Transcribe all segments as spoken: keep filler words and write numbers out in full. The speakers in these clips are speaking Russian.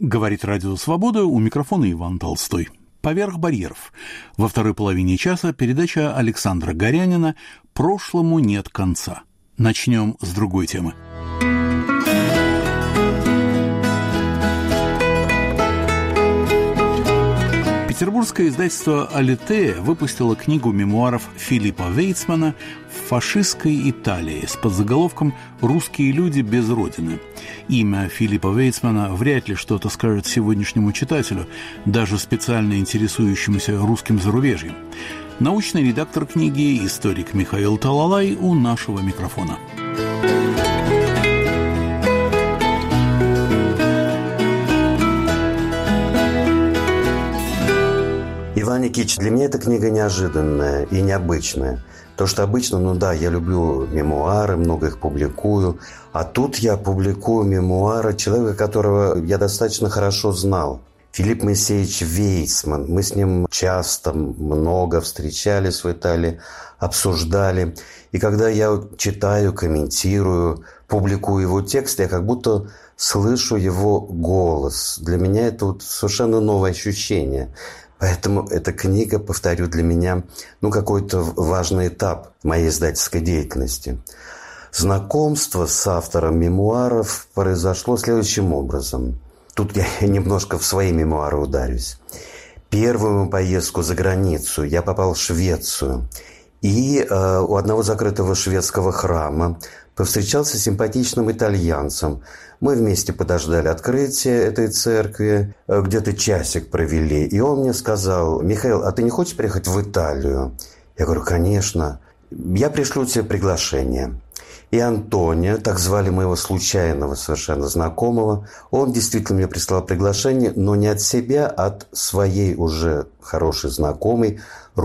Говорит Радио Свобода, у микрофона Иван Толстой. «Поверх барьеров». Во второй половине часа передача Александра Горянина «Прошлому нет конца». Начнем с другой темы. Петербургское издательство «Алитея» выпустило книгу мемуаров Филиппа Вейцмана «В фашистской Италии» с подзаголовком «Русские люди без родины». Имя Филиппа Вейцмана вряд ли что-то скажет сегодняшнему читателю, даже специально интересующемуся русским зарубежьем. Научный редактор книги, историк Михаил Талалай у нашего микрофона. Иван Никитич, для меня эта книга неожиданная и необычная. То, что обычно, ну да, я люблю мемуары, много их публикую. А тут я публикую мемуары человека, которого я достаточно хорошо знал. Филипп Моисеевич Вейцман. Мы с ним часто, много встречались в Италии, обсуждали. И когда я читаю, комментирую, публикую его текст, я как будто слышу его голос. Для меня это вот совершенно новое ощущение. Поэтому эта книга, повторю, для меня ну, какой-то важный этап моей издательской деятельности. Знакомство с автором мемуаров произошло следующим образом. Тут я немножко в свои мемуары ударюсь. Первую мою поездку за границу я попал в Швецию. И э, у одного закрытого шведского храма повстречался с симпатичным итальянцем. Мы вместе подождали открытия этой церкви, где-то часик провели. И он мне сказал: «Михаил, а ты не хочешь приехать в Италию?» Я говорю: «Конечно. Я пришлю тебе приглашение». И Антонио, так звали моего случайного совершенно знакомого, он действительно мне прислал приглашение, но не от себя, а от своей уже хорошей знакомой,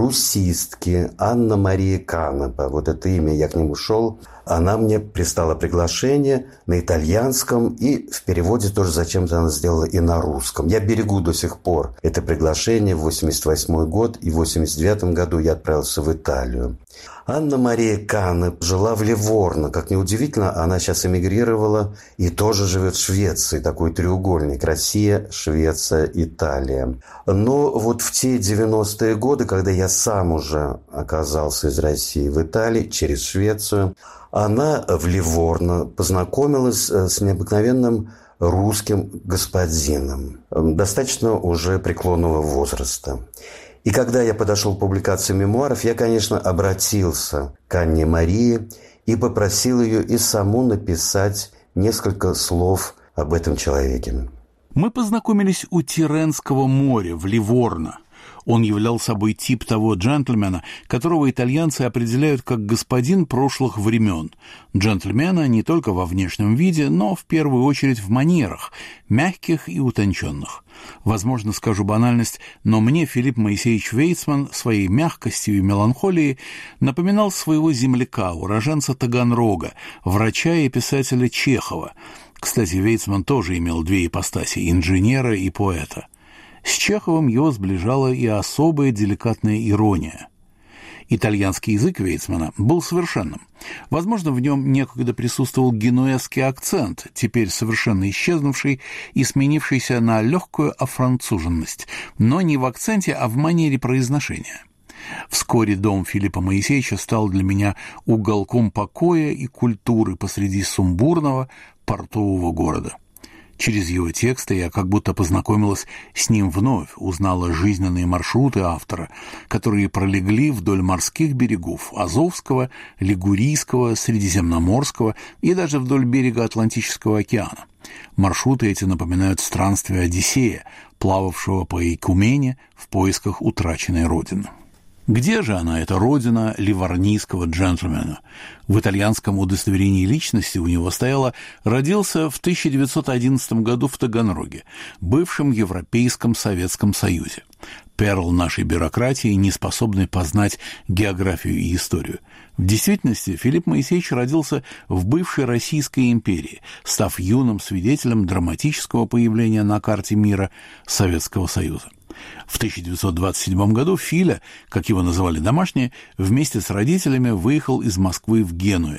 русистки Анна-Мария Канапа. Вот это имя, я к нему шел. Она мне прислала приглашение на итальянском, и в переводе тоже зачем-то она сделала и на русском. Я берегу до сих пор это приглашение. В восемьдесят восьмой год и в восемьдесят девятом году я отправился в Италию. Анна-Мария Канапа жила в Ливорно. Как ни удивительно, она сейчас эмигрировала и тоже живет в Швеции. Такой треугольник: Россия, Швеция, Италия. Но вот в те девяностые годы, когда я сам уже оказался из России в Италии через Швецию, она в Ливорно познакомилась с необыкновенным русским господином, достаточно уже преклонного возраста. И когда я подошел к публикации мемуаров, я, конечно, обратился к Анне Марии и попросил ее и саму написать несколько слов об этом человеке. Мы познакомились у Тиренского моря в Ливорно. Он являл собой тип того джентльмена, которого итальянцы определяют как господин прошлых времен. Джентльмена не только во внешнем виде, но в первую очередь в манерах, мягких и утонченных. Возможно, скажу банальность, но мне Филипп Моисеевич Вейцман своей мягкостью и меланхолией напоминал своего земляка, уроженца Таганрога, врача и писателя Чехова. Кстати, Вейцман тоже имел две ипостаси – инженера и поэта. С Чеховым его сближала и особая деликатная ирония. Итальянский язык Вейцмана был совершенным. Возможно, в нем некогда присутствовал генуэзский акцент, теперь совершенно исчезнувший и сменившийся на легкую офранцуженность, но не в акценте, а в манере произношения. Вскоре дом Филиппа Моисеевича стал для меня уголком покоя и культуры посреди сумбурного портового города. Через его тексты я как будто познакомилась с ним вновь, узнала жизненные маршруты автора, которые пролегли вдоль морских берегов Азовского, Лигурийского, Средиземноморского и даже вдоль берега Атлантического океана. Маршруты эти напоминают странствия Одиссея, плававшего по Икумене в поисках утраченной родины. Где же она, эта родина ливорнийского джентльмена? В итальянском удостоверении личности у него стояло «родился в тысяча девятьсот одиннадцатом году в Таганроге, бывшем Европейском Советском Союзе». Перл нашей бюрократии, не способной познать географию и историю. В действительности Филипп Моисеевич родился в бывшей Российской империи, став юным свидетелем драматического появления на карте мира Советского Союза. В тысяча девятьсот двадцать седьмом году Филя, как его называли домашние, вместе с родителями выехал из Москвы в Геную.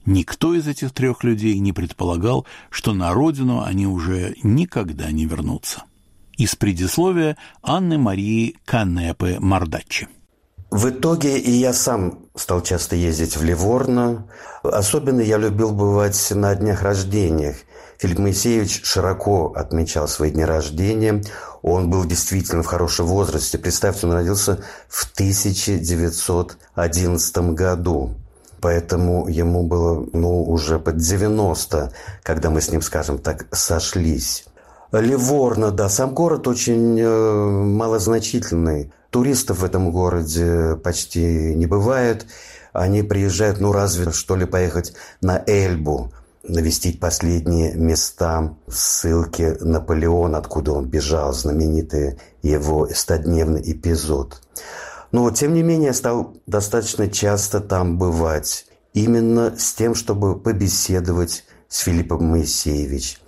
Никто из этих трех людей не предполагал, что на родину они уже никогда не вернутся. Из предисловия Анны Марии Канепы-Мардаччи. В итоге и я сам стал часто ездить в Ливорно. Особенно я любил бывать на днях рождениях. Филипп Моисеевич широко отмечал свои дни рождения. Он был действительно в хорошем возрасте. Представьте, он родился в тысяча девятьсот одиннадцатом году. Поэтому ему было ну, уже под девяносто, когда мы с ним, скажем так, сошлись. Ливорно, да, сам город очень э, малозначительный. Туристов в этом городе почти не бывает. Они приезжают, ну, разве что ли поехать на Эльбу, навестить последние места ссылки Наполеона, откуда он бежал, знаменитый его стодневный эпизод. Но, тем не менее, я стал достаточно часто там бывать, именно с тем, чтобы побеседовать с Филиппом Моисеевичем.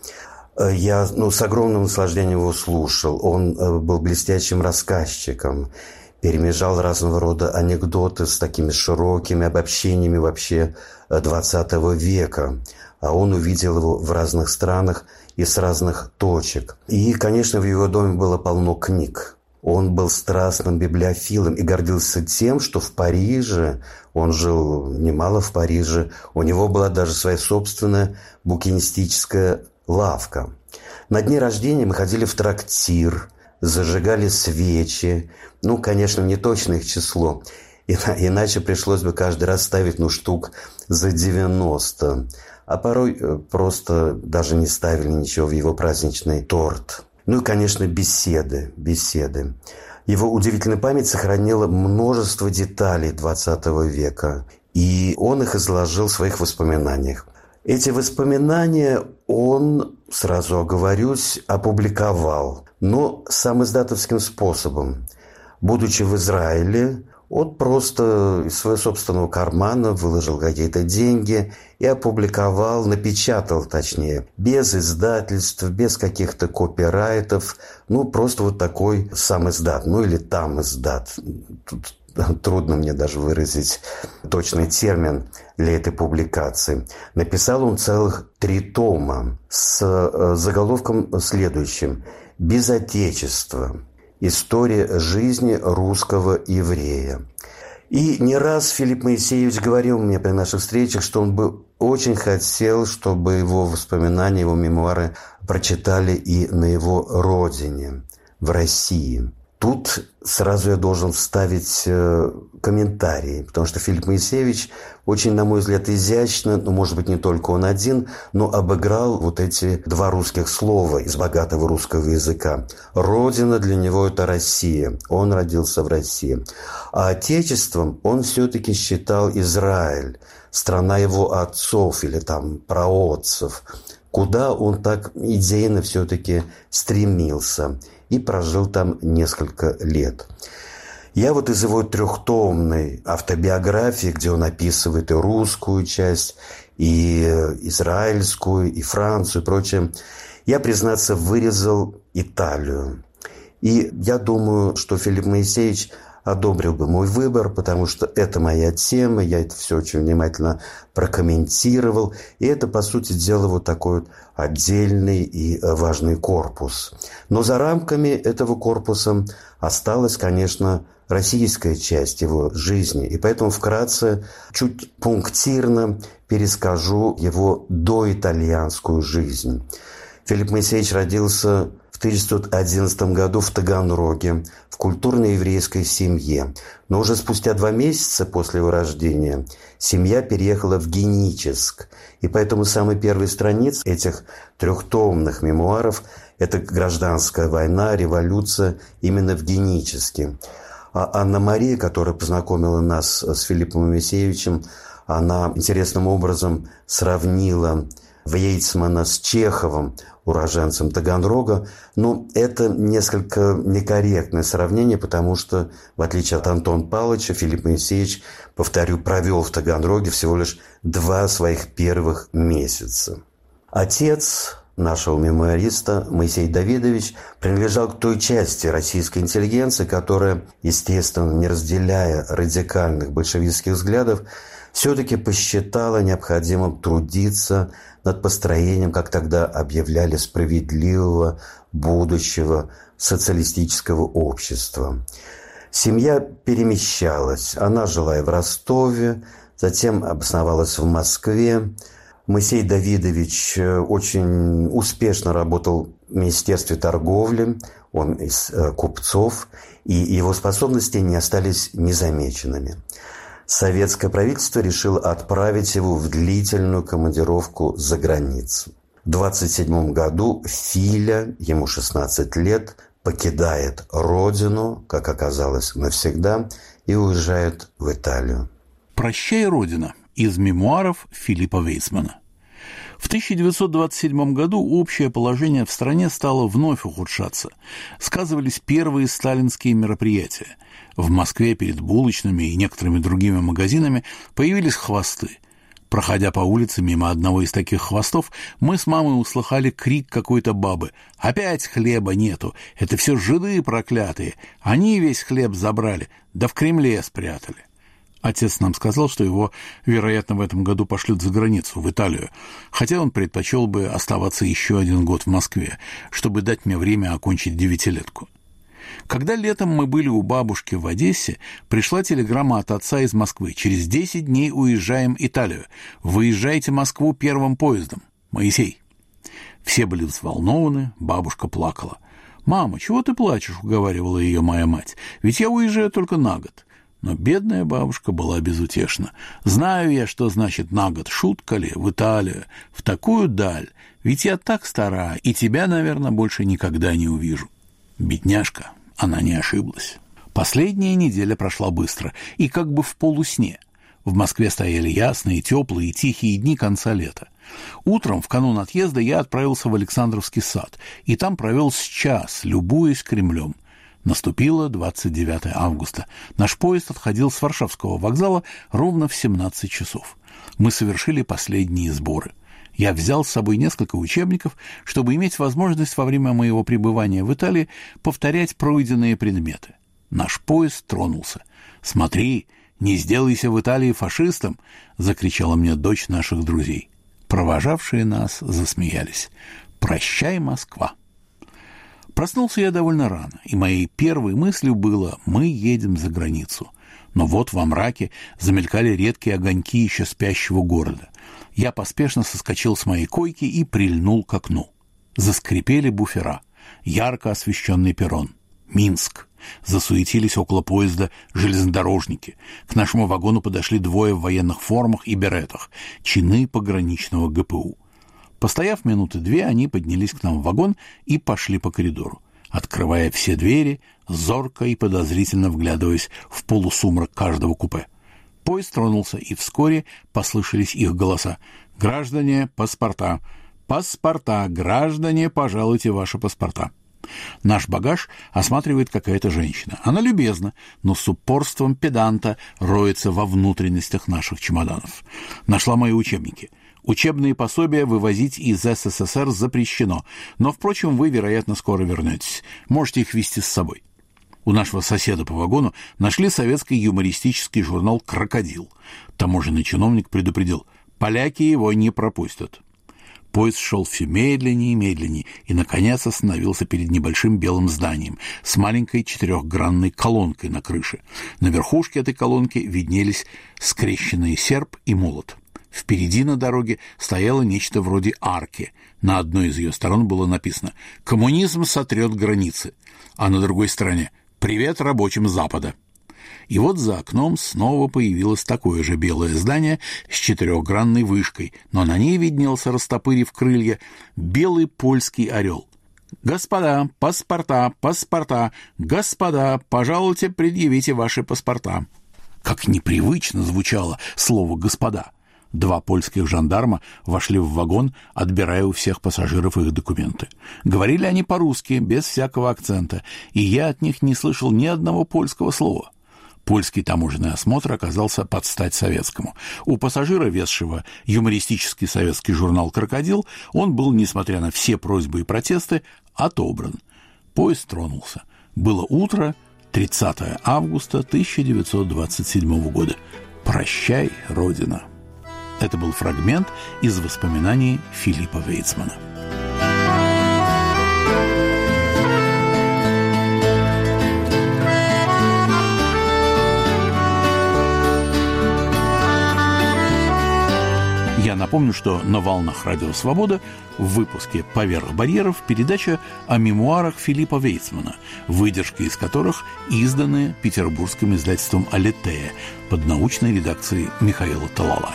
Я ну, с огромным наслаждением его слушал. Он был блестящим рассказчиком, перемежал разного рода анекдоты с такими широкими обобщениями вообще двадцатого века. А он увидел его в разных странах и с разных точек. И, конечно, в его доме было полно книг. Он был страстным библиофилом и гордился тем, что в Париже, он жил немало в Париже, у него была даже своя собственная букинистическая лавка. На дни рождения мы ходили в трактир, зажигали свечи. Ну, конечно, не точно их число, иначе пришлось бы каждый раз ставить ну штук за девяносто. А порой просто даже не ставили ничего в его праздничный торт. Ну и, конечно, беседы, беседы. Его удивительная память сохранила множество деталей двадцатого века, и он их изложил в своих воспоминаниях. Эти воспоминания он, сразу оговорюсь, опубликовал, но самоиздатовским способом. Будучи в Израиле, он просто из своего собственного кармана выложил какие-то деньги и опубликовал, напечатал, точнее, без издательств, без каких-то копирайтов, ну, просто вот такой сам издат, ну, или там издат. Тут трудно мне даже выразить точный термин для этой публикации. Написал он целых три тома с заголовком следующим: «Без Отечества. История жизни русского еврея». И не раз Филипп Моисеевич говорил мне при наших встречах, что он бы очень хотел, чтобы его воспоминания, его мемуары прочитали и на его родине, в России. Тут сразу я должен вставить э, комментарий, потому что Филипп Моисеевич очень, на мой взгляд, изящно, ну, может быть, не только он один, но обыграл вот эти два русских слова из богатого русского языка. Родина для него – это Россия, он родился в России. А отечеством он все-таки считал Израиль, страна его отцов или там праотцев, куда он так идейно все-таки стремился и прожил там несколько лет. Я вот из его трехтомной автобиографии, где он описывает и русскую часть, и израильскую, и Францию, и прочее, я, признаться, вырезал Италию. И я думаю, что Филипп Моисеевич одобрил бы мой выбор, потому что это моя тема, я это все очень внимательно прокомментировал, и это, по сути дела, вот такой вот отдельный и важный корпус. Но за рамками этого корпуса осталась, конечно, российская часть его жизни, и поэтому вкратце, чуть пунктирно перескажу его доитальянскую жизнь. Филипп Моисеевич родился в тысяча девятьсот одиннадцатом году в Таганроге, в культурно-еврейской семье. Но уже спустя два месяца после его рождения семья переехала в Геническ. И поэтому самый первый страниц этих трехтомных мемуаров – это гражданская война, революция именно в Геническе. А Анна Мария, которая познакомила нас с Филиппом Моисеевичем, она интересным образом сравнила Вейцмана с Чеховым, уроженцем Таганрога. Но это несколько некорректное сравнение, потому что, в отличие от Антона Павловича, Филипп Моисеевич, повторю, провел в Таганроге всего лишь два своих первых месяца. Отец нашего мемуариста, Моисей Давидович, принадлежал к той части российской интеллигенции, которая, естественно, не разделяя радикальных большевистских взглядов, все-таки посчитала необходимым трудиться над построением, как тогда объявляли, справедливого будущего социалистического общества. Семья перемещалась. Она жила и в Ростове, затем обосновалась в Москве. Моисей Давидович очень успешно работал в Министерстве торговли, он из купцов, и его способности не остались незамеченными. Советское правительство решило отправить его в длительную командировку за границу. В двадцать седьмом году Филя, ему шестнадцать лет, покидает родину, как оказалось, навсегда, и уезжает в Италию. «Прощай, Родина» из мемуаров Филиппа Вейцмана. В тысяча девятьсот двадцать седьмом году общее положение в стране стало вновь ухудшаться. Сказывались первые сталинские мероприятия. В Москве перед булочными и некоторыми другими магазинами появились хвосты. Проходя по улице мимо одного из таких хвостов, мы с мамой услыхали крик какой-то бабы: «Опять хлеба нету! Это все жиды проклятые! Они весь хлеб забрали, да в Кремле спрятали!» Отец нам сказал, что его, вероятно, в этом году пошлют за границу, в Италию, хотя он предпочел бы оставаться еще один год в Москве, чтобы дать мне время окончить девятилетку. Когда летом мы были у бабушки в Одессе, пришла телеграмма от отца из Москвы: «Через десять дней уезжаем в Италию. Выезжайте в Москву первым поездом. Моисей». Все были взволнованы, бабушка плакала. «Мама, чего ты плачешь?» — уговаривала ее моя мать. «Ведь я уезжаю только на год». Но бедная бабушка была безутешна. «Знаю я, что значит на год. Шутка ли? В Италию. В такую даль. Ведь я так стара, и тебя, наверное, больше никогда не увижу». Бедняжка, она не ошиблась. Последняя неделя прошла быстро, и как бы в полусне. В Москве стояли ясные, теплые и тихие дни конца лета. Утром, в канун отъезда, я отправился в Александровский сад, и там провел с час, любуясь Кремлем. Наступило двадцать девятое августа. Наш поезд отходил с Варшавского вокзала ровно в семнадцать часов. Мы совершили последние сборы. Я взял с собой несколько учебников, чтобы иметь возможность во время моего пребывания в Италии повторять пройденные предметы. Наш поезд тронулся. «Смотри, не сделайся в Италии фашистом!» — закричала мне дочь наших друзей. Провожавшие нас засмеялись. «Прощай, Москва!» Проснулся я довольно рано, и моей первой мыслью было: мы едем за границу. Но вот во мраке замелькали редкие огоньки еще спящего города. Я поспешно соскочил с моей койки и прильнул к окну. Заскрипели буфера. Ярко освещенный перрон. Минск. Засуетились около поезда железнодорожники. К нашему вагону подошли двое в военных формах и беретах, чины пограничного гэ пэ у. Постояв минуты две, они поднялись к нам в вагон и пошли по коридору, открывая все двери, зорко и подозрительно вглядываясь в полусумрак каждого купе. Поезд тронулся, и вскоре послышались их голоса: «Граждане, паспорта! Паспорта! Граждане, пожалуйте ваши паспорта!» Наш багаж осматривает какая-то женщина. Она любезна, но с упорством педанта роется во внутренностях наших чемоданов. Нашла мои учебники. Учебные пособия вывозить из эс эс эс эр запрещено, но, впрочем, вы, вероятно, скоро вернетесь. Можете их везти с собой. У нашего соседа по вагону нашли советский юмористический журнал «Крокодил». Таможенный чиновник предупредил: поляки его не пропустят. Поезд шел все медленнее и медленнее и, наконец, остановился перед небольшим белым зданием с маленькой четырехгранной колонкой на крыше. На верхушке этой колонки виднелись скрещенные серп и молот. Впереди на дороге стояло нечто вроде арки. На одной из ее сторон было написано: «Коммунизм сотрет границы», а на другой стороне: «Привет рабочим Запада». И вот за окном снова появилось такое же белое здание с четырехгранной вышкой, но на ней виднелся, растопырив крылья, белый польский орел. «Господа, паспорта, паспорта! Господа, пожалуйте, предъявите ваши паспорта!» Как непривычно звучало слово «господа». Два польских жандарма вошли в вагон, отбирая у всех пассажиров их документы. Говорили они по-русски, без всякого акцента, и я от них не слышал ни одного польского слова. Польский таможенный осмотр оказался под стать советскому. У пассажира, везшего юмористический советский журнал «Крокодил», он был, несмотря на все просьбы и протесты, отобран. Поезд тронулся. Было утро, тридцатое августа тысяча девятьсот двадцать седьмого года. «Прощай, Родина». Это был фрагмент из воспоминаний Филиппа Вейцмана. Я напомню, что на волнах Радио Свобода в выпуске «Поверх барьеров» передача о мемуарах Филиппа Вейцмана, выдержки из которых изданы петербургским издательством «Алитея» под научной редакцией Михаила Талалая.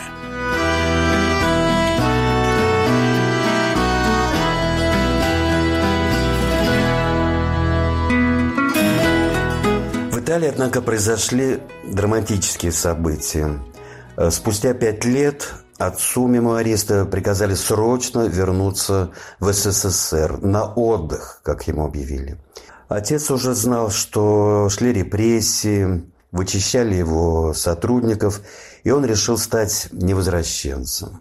В Италии, однако, произошли драматические события. Спустя пять лет отцу мемуариста приказали срочно вернуться в СССР на отдых, как ему объявили. Отец уже знал, что шли репрессии, вычищали его сотрудников, и он решил стать невозвращенцем.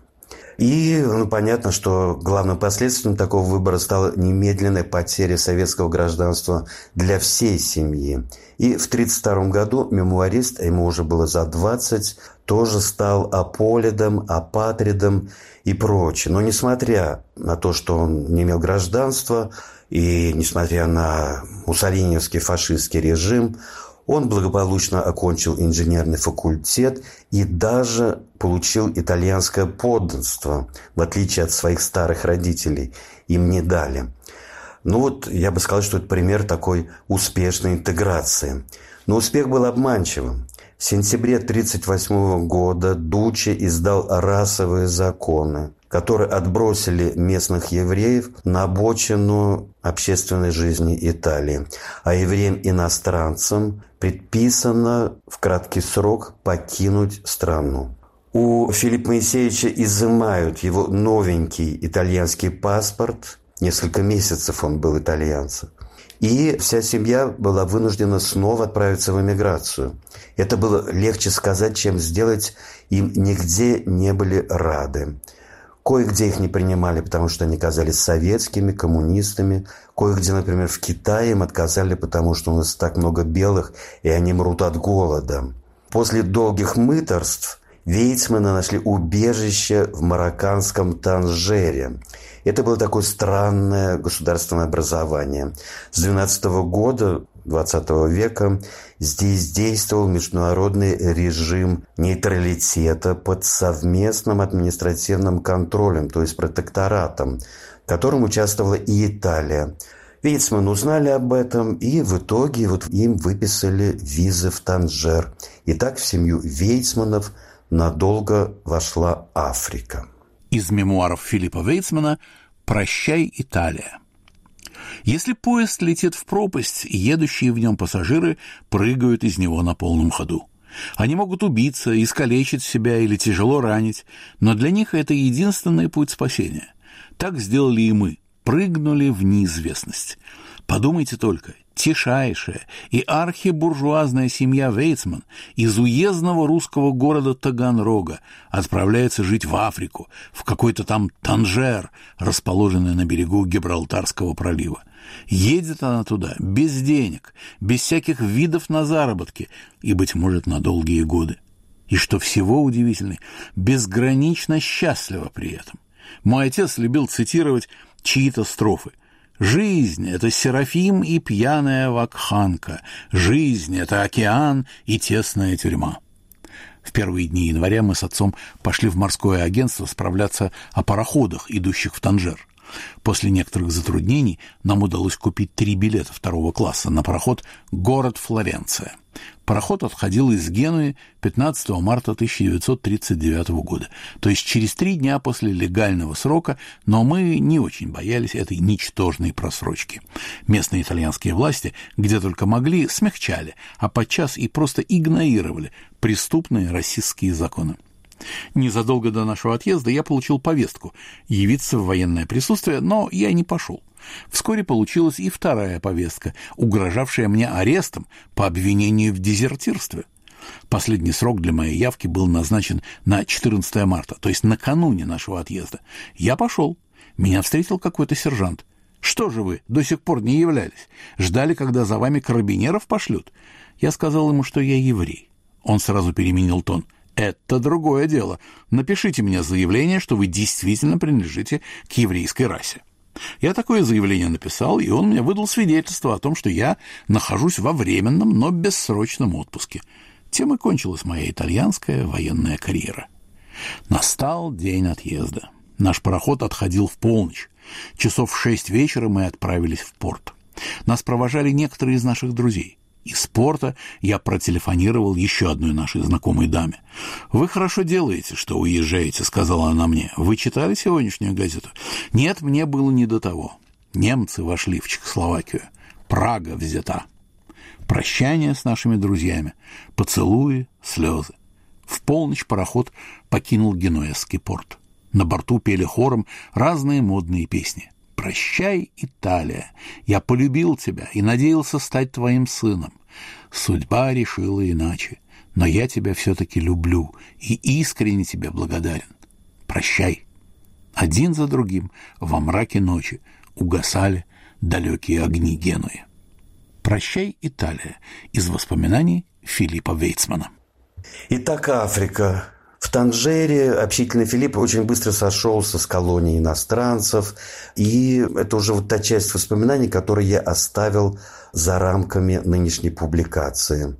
И ну, понятно, что главным последствием такого выбора стала немедленная потеря советского гражданства для всей семьи. И в тридцать втором году мемуарист, а ему уже было за двадцать, тоже стал аполидом, апатридом и прочее. Но несмотря на то, что он не имел гражданства, и несмотря на муссолиниевский фашистский режим, он благополучно окончил инженерный факультет и даже получил итальянское подданство, в отличие от своих старых родителей. Им не дали. Ну вот, я бы сказал, что это пример такой успешной интеграции. Но успех был обманчивым. В сентябре тысяча девятьсот тридцать восьмого года Дуччи издал расовые законы, которые отбросили местных евреев на обочину общественной жизни Италии. А евреям-иностранцам предписано в краткий срок покинуть страну. У Филиппа Моисеевича изымают его новенький итальянский паспорт. Несколько месяцев он был итальянцем. И вся семья была вынуждена снова отправиться в эмиграцию. Это было легче сказать, чем сделать. Им нигде не были рады. Кое-где их не принимали, потому что они казались советскими, коммунистами. Кое-где, например, в Китае им отказали, потому что у нас так много белых, и они мрут от голода. После долгих мытарств Вейцманы нашли убежище в марокканском Танжере. Это было такое странное государственное образование. С двенадцатого года двадцатого века здесь действовал международный режим нейтралитета под совместным административным контролем, то есть протекторатом, в котором участвовала и Италия. Вейцманы узнали об этом, и в итоге вот им выписали визы в Танжер. И так в семью Вейцманов надолго вошла Африка. Из мемуаров Филиппа Вейцмана «Прощай, Италия». Если поезд летит в пропасть, едущие в нем пассажиры прыгают из него на полном ходу. Они могут убиться, искалечить себя или тяжело ранить, но для них это единственный путь спасения. Так сделали и мы, прыгнули в неизвестность. Подумайте только, тишайшая и архибуржуазная семья Вейцман из уездного русского города Таганрога отправляется жить в Африку, в какой-то там Танжер, расположенный на берегу Гибралтарского пролива. Едет она туда без денег, без всяких видов на заработки и, быть может, на долгие годы. И, что всего удивительнее, безгранично счастлива при этом. Мой отец любил цитировать чьи-то строфы. «Жизнь – это серафим и пьяная вакханка. Жизнь – это океан и тесная тюрьма». В первые дни января мы с отцом пошли в морское агентство справляться о пароходах, идущих в Танжер. После некоторых затруднений нам удалось купить три билета второго класса на пароход «Город Флоренция». Пароход отходил из Генуи пятнадцатого марта тысяча девятьсот тридцать девятого года, то есть через три дня после легального срока, но мы не очень боялись этой ничтожной просрочки. Местные итальянские власти, где только могли, смягчали, а подчас и просто игнорировали преступные расистские законы. Незадолго до нашего отъезда я получил повестку явиться в военное присутствие, но я не пошел. Вскоре получилась и вторая повестка, угрожавшая мне арестом по обвинению в дезертирстве. Последний срок для моей явки был назначен на четырнадцатое марта, то есть накануне нашего отъезда. Я пошел. Меня встретил какой-то сержант. «Что же вы до сих пор не являлись? Ждали, когда за вами карабинеров пошлют?» Я сказал ему, что я еврей. Он сразу переменил тон. Это другое дело. Напишите мне заявление, что вы действительно принадлежите к еврейской расе. Я такое заявление написал, и он мне выдал свидетельство о том, что я нахожусь во временном, но бессрочном отпуске. Тем и кончилась моя итальянская военная карьера. Настал день отъезда. Наш пароход отходил в полночь. Часов в шесть вечера мы отправились в порт. Нас провожали некоторые из наших друзей. Из порта я протелефонировал еще одной нашей знакомой даме. «Вы хорошо делаете, что уезжаете», — сказала она мне. «Вы читали сегодняшнюю газету?» «Нет, мне было не до того. Немцы вошли в Чехословакию. Прага взята». Прощание с нашими друзьями, поцелуи, слезы. В полночь пароход покинул Генуэзский порт. На борту пели хором разные модные песни. «Прощай, Италия, я полюбил тебя и надеялся стать твоим сыном. Судьба решила иначе, но я тебя все-таки люблю и искренне тебе благодарен. Прощай». Один за другим во мраке ночи угасали далекие огни Генуи. «Прощай, Италия» из воспоминаний Филиппа Вейцмана. Итак, Африка. В Танжере общительный Филипп очень быстро сошелся с колонией иностранцев, и это уже вот та часть воспоминаний, которую я оставил за рамками нынешней публикации.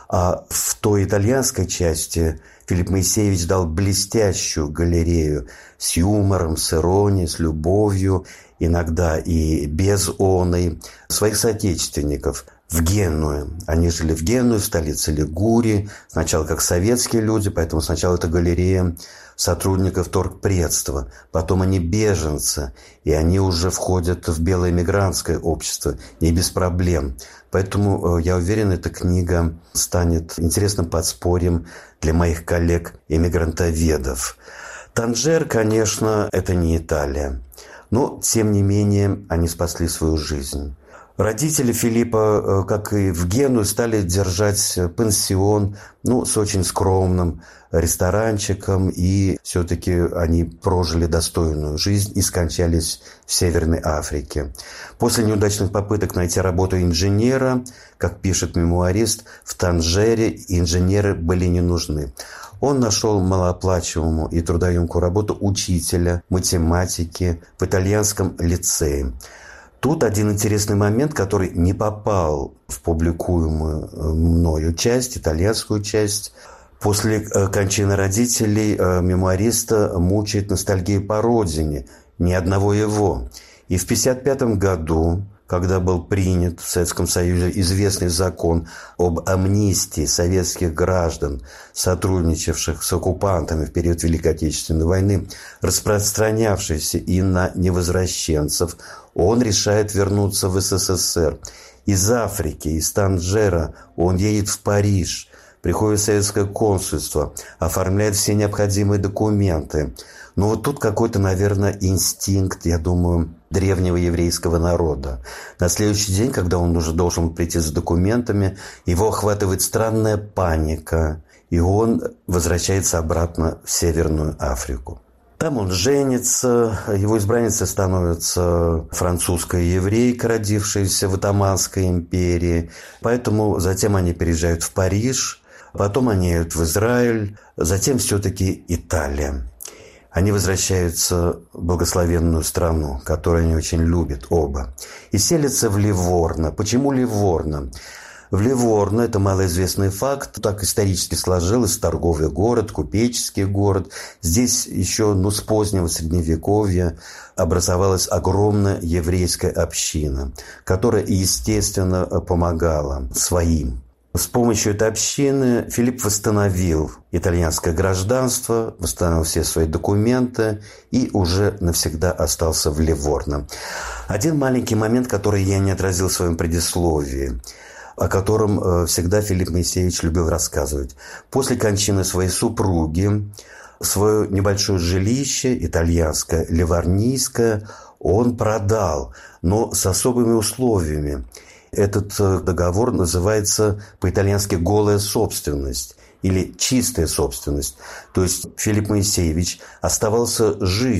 А в той итальянской части Филипп Моисеевич дал блестящую галерею с юмором, с иронией, с любовью, иногда и без оной, своих соотечественников в Генуе. Они жили в Генуе, в столице Лигурии, сначала как советские люди, поэтому сначала это галерея сотрудников торгпредства, потом они беженцы, и они уже входят в белое мигрантское общество, не без проблем. Поэтому, я уверен, эта книга станет интересным подспорьем для моих коллег-эмигрантоведов. Танжер, конечно, это не Италия, но, тем не менее, они спасли свою жизнь. Родители Филиппа, как и в Генуе, стали держать пансион, ну, с очень скромным ресторанчиком, и все-таки они прожили достойную жизнь и скончались в Северной Африке. После неудачных попыток найти работу инженера, как пишет мемуарист, в Танжере инженеры были не нужны. Он нашел малооплачиваемую и трудоемкую работу учителя математики в итальянском лицее. Тут один интересный момент, который не попал в публикуемую мною часть, итальянскую часть. После кончины родителей мемуариста мучает ностальгия по родине, ни одного его. И в пятьдесят пятом году, когда был принят в Советском Союзе известный закон об амнистии советских граждан, сотрудничавших с оккупантами в период Великой Отечественной войны, распространявшийся и на невозвращенцев, он решает вернуться в СССР. Из Африки, из Танжера он едет в Париж, приходит в советское консульство, оформляет все необходимые документы. Но вот тут какой-то, наверное, инстинкт, я думаю, древнего еврейского народа. На следующий день, когда он уже должен прийти с документами, его охватывает странная паника, и он возвращается обратно в Северную Африку. Там он женится, его избранницей становится французская еврейка, родившаяся в Отtomанской империи. Поэтому затем они переезжают в Париж, потом они едут в Израиль, затем все-таки Италия. Они возвращаются в благословенную страну, которую они очень любят оба, и селятся в Ливорно. Почему Ливорно? В Ливорно, это малоизвестный факт, так исторически сложилось, торговый город, купеческий город. Здесь еще, ну, с позднего Средневековья образовалась огромная еврейская община, которая, естественно, помогала своим. С помощью этой общины Филипп восстановил итальянское гражданство, восстановил все свои документы и уже навсегда остался в Ливорно. Один маленький момент, который я не отразил в своем предисловии, о котором всегда Филипп Моисеевич любил рассказывать. После кончины своей супруги свое небольшое жилище, итальянское, ливорнийское, он продал, но с особыми условиями. Этот договор называется по-итальянски «голая собственность» или «чистая собственность». То есть Филипп Моисеевич оставался жить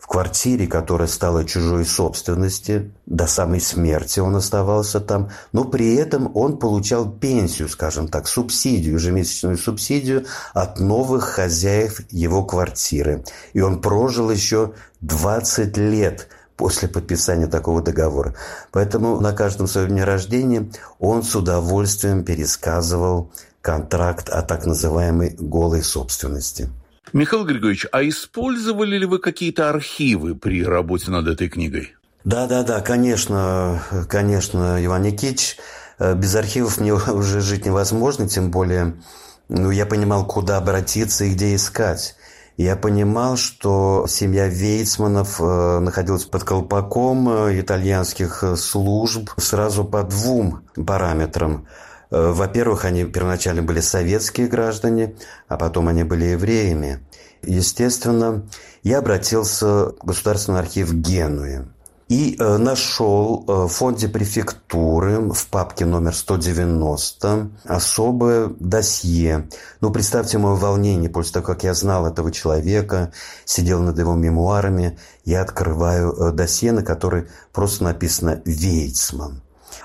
в квартире, которая стала чужой собственности. До самой смерти он оставался там. Но при этом он получал пенсию, скажем так, субсидию, ежемесячную субсидию от новых хозяев его квартиры. И он прожил еще двадцать лет после подписания такого договора. Поэтому на каждом своем дне рождения он с удовольствием пересказывал контракт о так называемой голой собственности. Михаил Григорьевич, а использовали ли вы какие-то архивы при работе над этой книгой? Да-да-да, конечно, конечно, Иван Никитич. Без архивов мне уже жить невозможно, тем более, ну, я понимал, куда обратиться и где искать. Я понимал, что семья Вейцманов находилась под колпаком итальянских служб сразу по двум параметрам. Во-первых, они первоначально были советские граждане, а потом они были евреями. Естественно, я обратился в Государственный архив Генуи и нашел в фонде префектуры в папке номер сто девяносто особое досье. Ну, представьте мое волнение, после того, как я знал этого человека, сидел над его мемуарами, я открываю досье, на которой просто написано «Вейцман».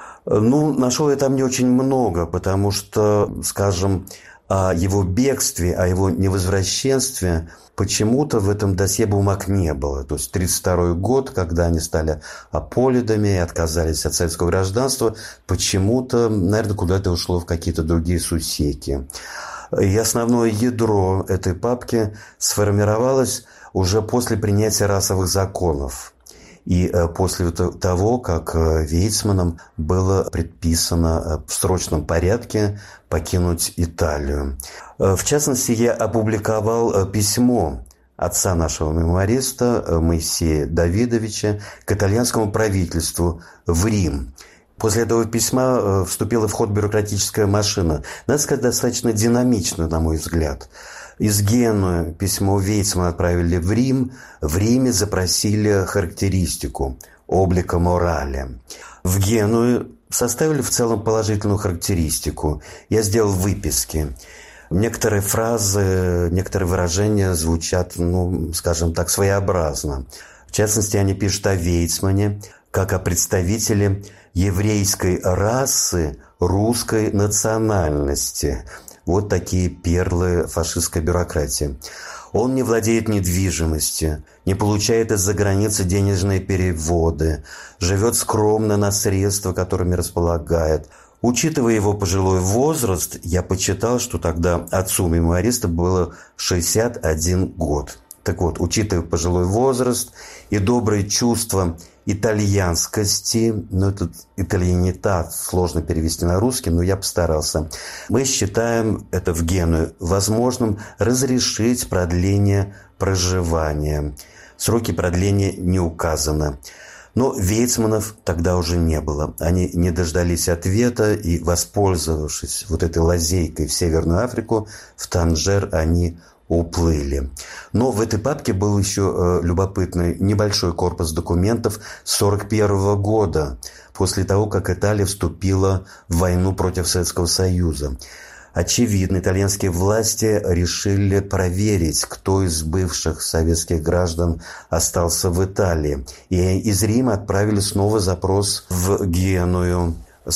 Ну, нашел я там не очень много, потому что, скажем, о его бегстве, о его невозвращенстве почему-то в этом досье бумаг не было. То есть тридцать второй год, когда они стали аполидами и отказались от советского гражданства, почему-то, наверное, куда-то ушло в какие-то другие сусеки. И основное ядро этой папки сформировалось уже после принятия расовых законов. И после того, как Вейцманам было предписано в срочном порядке покинуть Италию. В частности, я опубликовал письмо отца нашего мемуариста Моисея Давидовича к итальянскому правительству в Рим. После этого письма вступила в ход бюрократическая машина. Надо сказать, достаточно динамично, на мой взгляд. Из Генуи письмо Вейцмана отправили в Рим. В Риме запросили характеристику облика морали. В Генуе составили в целом положительную характеристику. Я сделал выписки. Некоторые фразы, некоторые выражения звучат, ну, скажем так, своеобразно. В частности, они пишут о Вейцмане как о представителе еврейской расы русской национальности. Вот такие перлы фашистской бюрократии. Он не владеет недвижимостью, не получает из-за границы денежные переводы, живет скромно на средства, которыми располагает. Учитывая его пожилой возраст, я почитал, что тогда отцу мемуариста было шестьдесят один год. Так вот, учитывая пожилой возраст и добрые чувства итальянскости, ну, этот итальянитат сложно перевести на русский, но я постарался. Мы считаем это в Генуе возможным разрешить продление проживания. Сроки продления не указаны. Но Вейцманов тогда уже не было. Они не дождались ответа и, воспользовавшись вот этой лазейкой в Северную Африку, в Танжер они уплыли. Но в этой папке был еще э, любопытный небольшой корпус документов сорок первого года, после того, как Италия вступила в войну против Советского Союза. Очевидно, итальянские власти решили проверить, кто из бывших советских граждан остался в Италии. И из Рима отправили снова запрос в Геную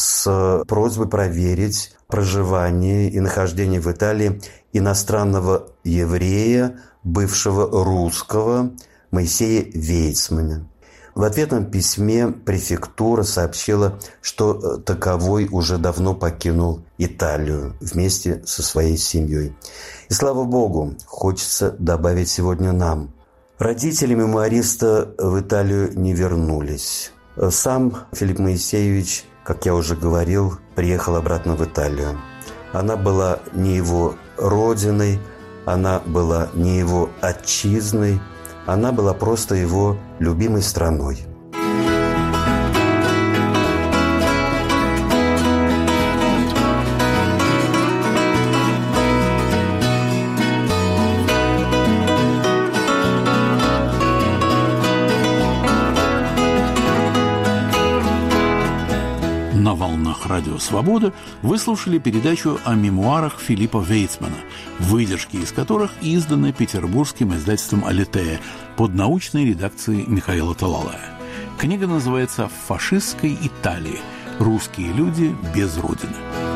с просьбой проверить проживание и нахождение в Италии иностранного еврея, бывшего русского, Моисея Вейцмана. В ответном письме префектура сообщила, что таковой уже давно покинул Италию вместе со своей семьей. И слава Богу, хочется добавить сегодня нам. Родители мемуариста в Италию не вернулись. Сам Филипп Моисеевич, как я уже говорил, приехал обратно в Италию. Она была не его родиной, она была не его отчизной, она была просто его любимой страной. На волнах Радио Свобода вы слушали передачу о мемуарах Филиппа Вейцмана, выдержки из которых изданы петербургским издательством «Алитея» под научной редакцией Михаила Талалая. Книга называется «В фашистской Италии. Русские люди без Родины».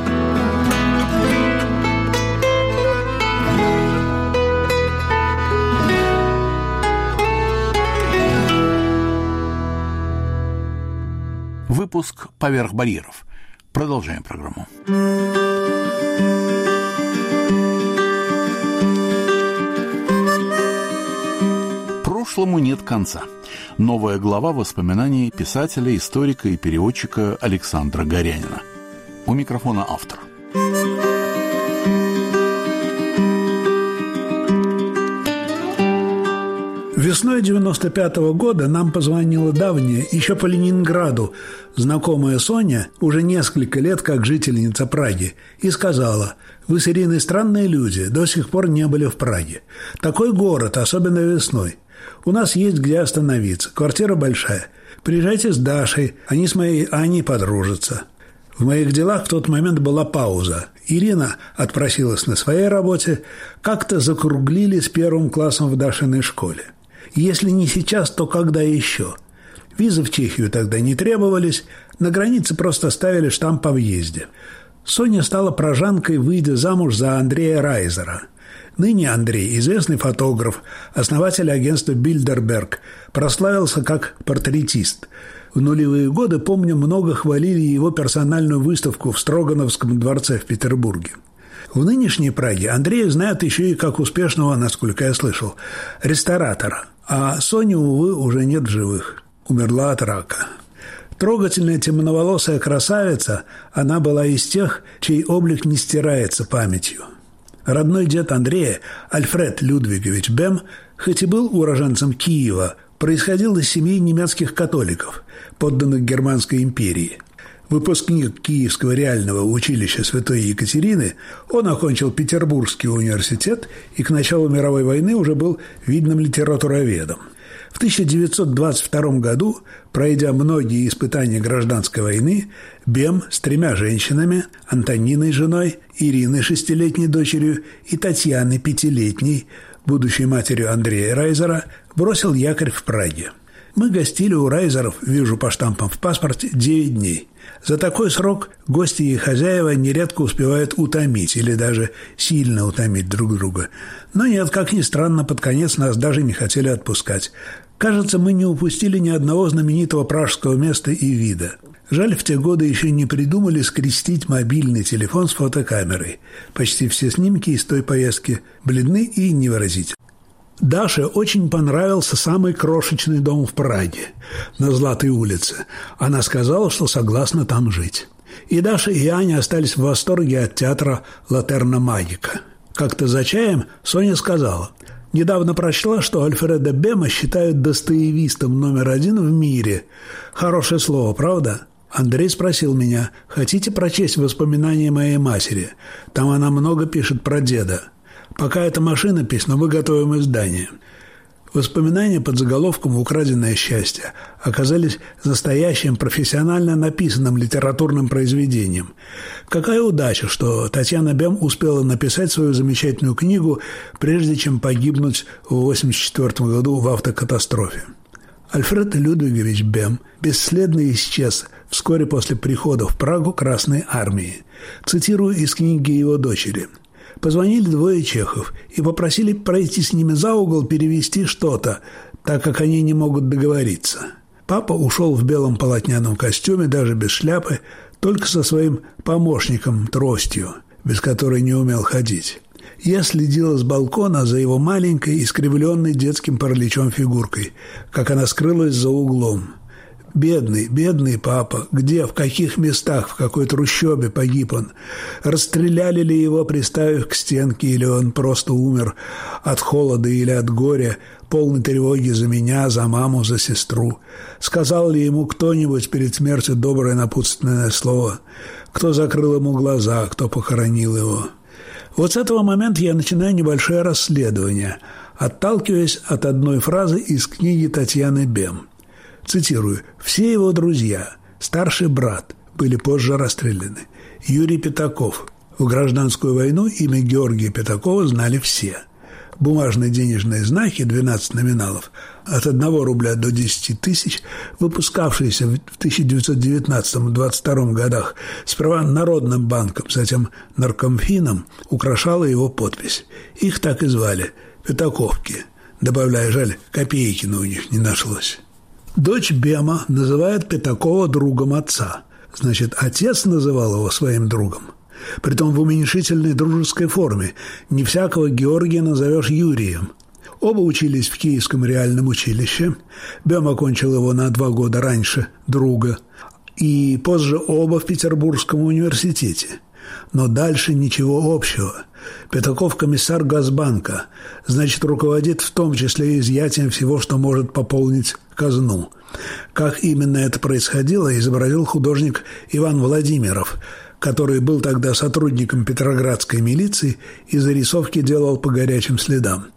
Выпуск «Поверх барьеров». Продолжаем программу. Прошлому нет конца. Новая глава воспоминаний писателя, историка и переводчика Александра Горянина. У микрофона автор. Весной девяносто пятого года нам позвонила давняя, еще по Ленинграду, знакомая Соня, уже несколько лет как жительница Праги, и сказала: «Вы с Ириной странные люди, до сих пор не были в Праге. Такой город, особенно весной. У нас есть где остановиться, квартира большая. Приезжайте с Дашей, они с моей Аней подружатся». В моих делах в тот момент была пауза. Ирина отпросилась на своей работе, как-то закруглили с первым классом в Дашиной школе. Если не сейчас, то когда еще? Визы в Чехию тогда не требовались, на границе просто ставили штамп по въезде. Соня стала пражанкой, выйдя замуж за Андрея Райзера. Ныне Андрей, известный фотограф, основатель агентства «Бильдерберг», прославился как портретист. В нулевые годы, помню, много хвалили его персональную выставку в Строгановском дворце в Петербурге. В нынешней Праге Андрея знают еще и как успешного, насколько я слышал, ресторатора. А Сони, увы, уже нет в живых. Умерла от рака. Трогательная темноволосая красавица, она была из тех, чей облик не стирается памятью. Родной дед Андрея, Альфред Людвигович Бем, хоть и был уроженцем Киева, происходил из семьи немецких католиков, подданных Германской империи. Выпускник Киевского реального училища Святой Екатерины, он окончил Петербургский университет и к началу мировой войны уже был видным литературоведом. В тысяча девятьсот двадцать втором году, пройдя многие испытания гражданской войны, Бем с тремя женщинами, Антониной женой, Ириной шестилетней дочерью и Татьяной пятилетней, будущей матерью Андрея Райзера, бросил якорь в Праге. Мы гостили у Райзеров, вижу по штампам в паспорте, девять дней. За такой срок гости и хозяева нередко успевают утомить или даже сильно утомить друг друга. Но нет, как ни странно, под конец нас даже не хотели отпускать. Кажется, мы не упустили ни одного знаменитого пражского места и вида. Жаль, в те годы еще не придумали скрестить мобильный телефон с фотокамерой. Почти все снимки из той поездки бледны и невыразительны. Даше очень понравился самый крошечный дом в Праге, на Златой улице. Она сказала, что согласна там жить. И Даша, и Аня остались в восторге от театра «Латерна Магика». Как-то за чаем Соня сказала: «Недавно прочла, что Альфреда Бема считают достоевистом номер один в мире. Хорошее слово, правда?» Андрей спросил меня: «Хотите прочесть воспоминания моей матери? Там она много пишет про деда. Пока это машинопись, но мы готовим издание». Воспоминания под заголовком «Украденное счастье» оказались настоящим профессионально написанным литературным произведением. Какая удача, что Татьяна Бем успела написать свою замечательную книгу, прежде чем погибнуть в восемьдесят четвёртом году в автокатастрофе. Альфред Людвигович Бем бесследно исчез вскоре после прихода в Прагу Красной Армии. Цитирую из книги его дочери. Позвонили двое чехов и попросили пройти с ними за угол перевести что-то, так как они не могут договориться. Папа ушел в белом полотняном костюме, даже без шляпы, только со своим помощником тростью, без которой не умел ходить. Я следила с балкона за его маленькой, искривленной детским параличом фигуркой, как она скрылась за углом. Бедный, бедный папа. Где, в каких местах, в какой трущобе погиб он? Расстреляли ли его, приставив к стенке, или он просто умер от холода или от горя, полной тревоги за меня, за маму, за сестру? Сказал ли ему кто-нибудь перед смертью доброе напутственное слово? Кто закрыл ему глаза, кто похоронил его? Вот с этого момента я начинаю небольшое расследование, отталкиваясь от одной фразы из книги Татьяны Бем. Цитирую: «Все его друзья, старший брат, были позже расстреляны. Юрий Пятаков. В гражданскую войну имя Георгия Пятакова знали все. Бумажные денежные знаки, двенадцать номиналов, от одного рубля до десяти тысяч, выпускавшиеся в тысяча девятьсот девятнадцатом — двадцать втором годах сперва Народным банком, затем Наркомфином, украшала его подпись. Их так и звали – Пятаковки, добавляя, жаль, копейки, но у них не нашлось. Дочь Бема называет Пятакова другом отца. Значит, отец называл его своим другом. Притом в уменьшительной дружеской форме. Не всякого Георгия назовешь Юрием. Оба учились в Киевском реальном училище. Бем окончил его на два года раньше друга. И позже оба в Петербургском университете. Но дальше ничего общего. Пятаков – комиссар Газбанка, значит, руководит в том числе изъятием всего, что может пополнить казну. Как именно это происходило, изобразил художник Иван Владимиров, который был тогда сотрудником петроградской милиции и зарисовки делал по горячим следам.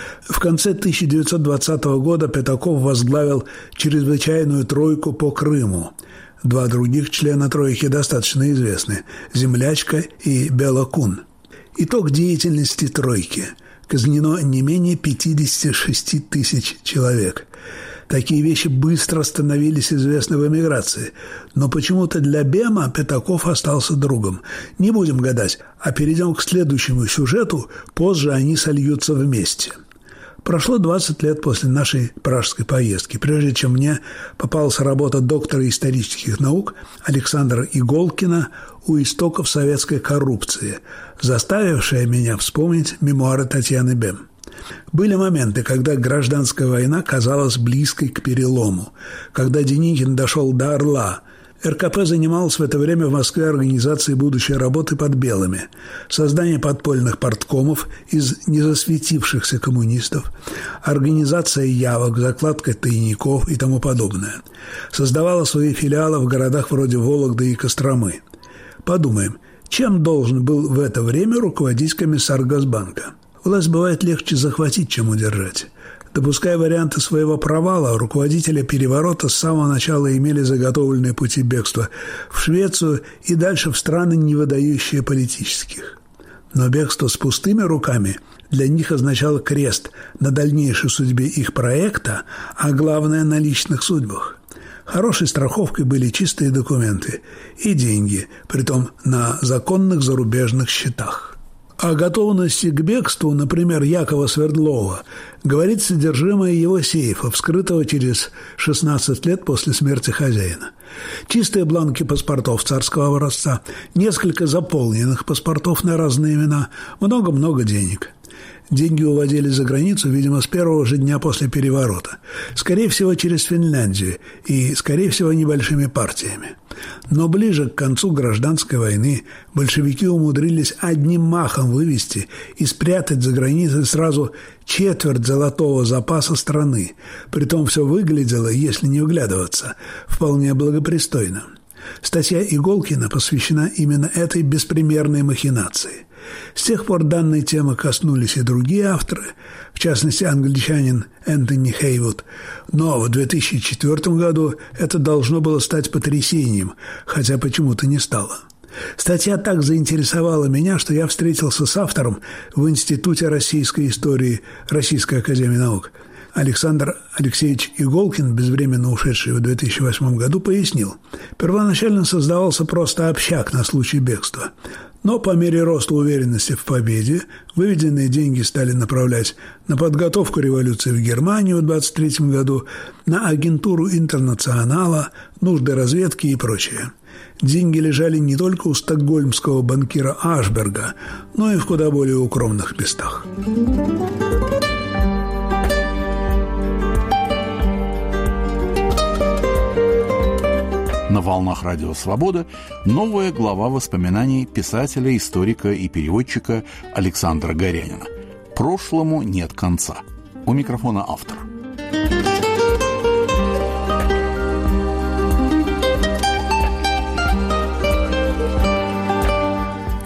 В конце тысяча девятьсот двадцатого года Пятаков возглавил чрезвычайную тройку по Крыму. Два других члена тройки достаточно известны – Землячка и Белокун. Итог деятельности тройки – казнено не менее пятьдесят шесть тысяч человек. Такие вещи быстро становились известны в эмиграции. Но почему-то для Бема Пятаков остался другом. Не будем гадать, а перейдем к следующему сюжету. Позже они сольются вместе. Прошло двадцать лет после нашей пражской поездки, прежде чем мне попалась работа доктора исторических наук Александра Иголкина «У истоков советской коррупции», заставившая меня вспомнить мемуары Татьяны Бем. Были моменты, когда гражданская война казалась близкой к перелому, когда Деникин дошел до Орла. эр ка пэ занималась в это время в Москве организацией будущей работы под белыми, создание подпольных парткомов из незасветившихся коммунистов, организация явок, закладка тайников и тому подобное. Создавала свои филиалы в городах вроде Вологды и Костромы. Подумаем, чем должен был в это время руководить комиссар Газбанка? Власть бывает легче захватить, чем удержать. Допуская варианты своего провала, руководители переворота с самого начала имели заготовленные пути бегства в Швецию и дальше в страны, не выдающие политических. Но бегство с пустыми руками для них означало крест на дальнейшей судьбе их проекта, а главное – на личных судьбах. Хорошей страховкой были чистые документы и деньги, притом на законных зарубежных счетах. О готовности к бегству, например, Якова Свердлова, говорит содержимое его сейфа, вскрытого через шестнадцать лет после смерти хозяина. Чистые бланки паспортов царского образца, несколько заполненных паспортов на разные имена, много-много денег. Деньги уводили за границу, видимо, с первого же дня после переворота. Скорее всего, через Финляндию и, скорее всего, небольшими партиями. Но ближе к концу гражданской войны большевики умудрились одним махом вывести и спрятать за границей сразу четверть золотого запаса страны. Притом все выглядело, если не вглядываться, вполне благопристойно. Статья Иголкина посвящена именно этой беспримерной махинации. С тех пор данной темы коснулись и другие авторы, в частности, англичанин Энтони Хейвуд. Но в две тысячи четвёртом году это должно было стать потрясением, хотя почему-то не стало. Статья так заинтересовала меня, что я встретился с автором в Институте российской истории Российской академии наук. Александр Алексеевич Иголкин, безвременно ушедший в две тысячи восьмом году, пояснил. Первоначально создавался просто общак на случай бегства. Но по мере роста уверенности в победе выведенные деньги стали направлять на подготовку революции в Германию в двадцать третьем году, на агентуру Интернационала, нужды разведки и прочее. Деньги лежали не только у стокгольмского банкира Ашберга, но и в куда более укромных местах. На волнах Радио Свобода новая глава воспоминаний писателя, историка и переводчика Александра Горянина. Прошлому нет конца. У микрофона автор.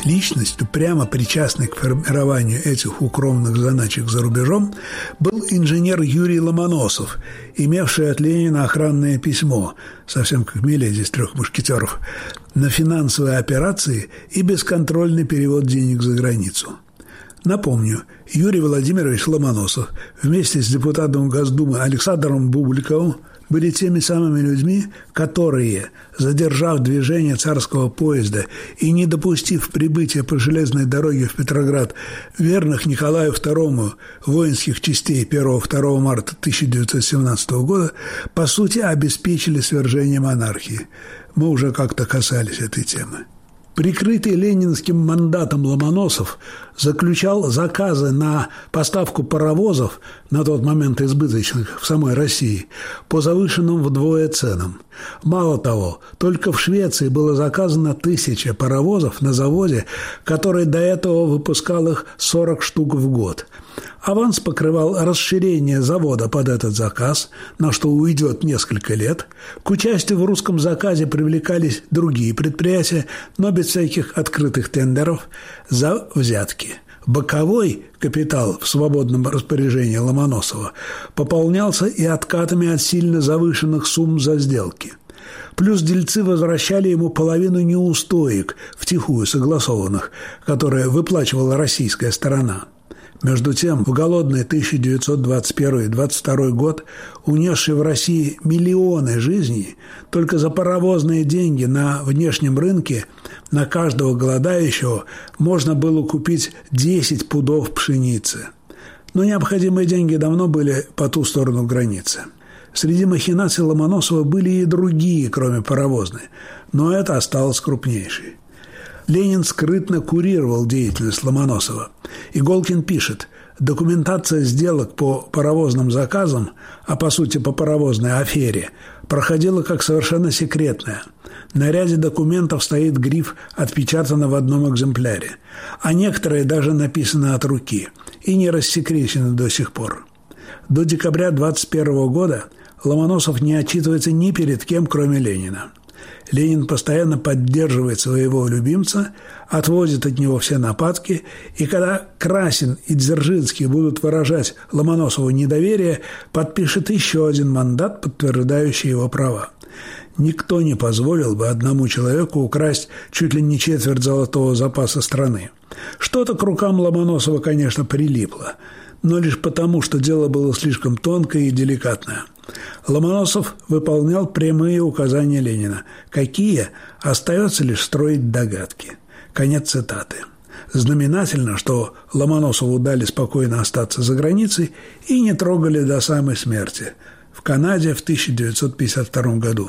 Личностью, прямо причастной к формированию этих укромных заначек за рубежом, был инженер Юрий Ломоносов, имевший от Ленина охранное письмо, совсем как Миледи из «Трех мушкетеров», на финансовые операции и бесконтрольный перевод денег за границу. Напомню, Юрий Владимирович Ломоносов вместе с депутатом Госдумы Александром Бубликовым были теми самыми людьми, которые, задержав движение царского поезда и не допустив прибытия по железной дороге в Петроград верных Николаю второму воинских частей первого-второго марта тысяча девятьсот семнадцатого года, по сути, обеспечили свержение монархии. Мы уже как-то касались этой темы. Прикрытый ленинским мандатом Ломоносов заключал заказы на поставку паровозов, на тот момент избыточных в самой России, по завышенным вдвое ценам. Мало того, только в Швеции было заказано тысяча паровозов на заводе, который до этого выпускал их сорок штук в год. Аванс покрывал расширение завода под этот заказ, на что уйдет несколько лет. К участию в русском заказе привлекались другие предприятия, но без всяких открытых тендеров, за взятки. Боковой капитал в свободном распоряжении Ломоносова пополнялся и откатами от сильно завышенных сумм за сделки. Плюс дельцы возвращали ему половину неустоек, втихую согласованных, которые выплачивала российская сторона. Между тем, в голодный тысяча девятьсот двадцать первый — двадцать второй год, унесший в России миллионы жизней, только за паровозные деньги на внешнем рынке на каждого голодающего можно было купить десять пудов пшеницы. Но необходимые деньги давно были по ту сторону границы. Среди махинаций Ломоносова были и другие, кроме паровозной, но это осталось крупнейшей. Ленин скрытно курировал деятельность Ломоносова. Иголкин пишет: документация сделок по паровозным заказам, а по сути по паровозной афере, проходила как совершенно секретная. На ряде документов стоит гриф «Отпечатано в одном экземпляре», а некоторые даже написаны от руки и не рассекречены до сих пор. До декабря двадцать первого года Ломоносов не отчитывается ни перед кем, кроме Ленина. Ленин постоянно поддерживает своего любимца, отводит от него все нападки, и когда Красин и Дзержинский будут выражать Ломоносову недоверие, подпишет еще один мандат, подтверждающий его права. Никто не позволил бы одному человеку украсть чуть ли не четверть золотого запаса страны. Что-то к рукам Ломоносова, конечно, прилипло, но лишь потому, что дело было слишком тонкое и деликатное. Ломоносов выполнял прямые указания Ленина. Какие? Остается лишь строить догадки. Конец цитаты. Знаменательно, что Ломоносову дали спокойно остаться за границей и не трогали до самой смерти в Канаде в тысяча девятьсот пятьдесят втором году.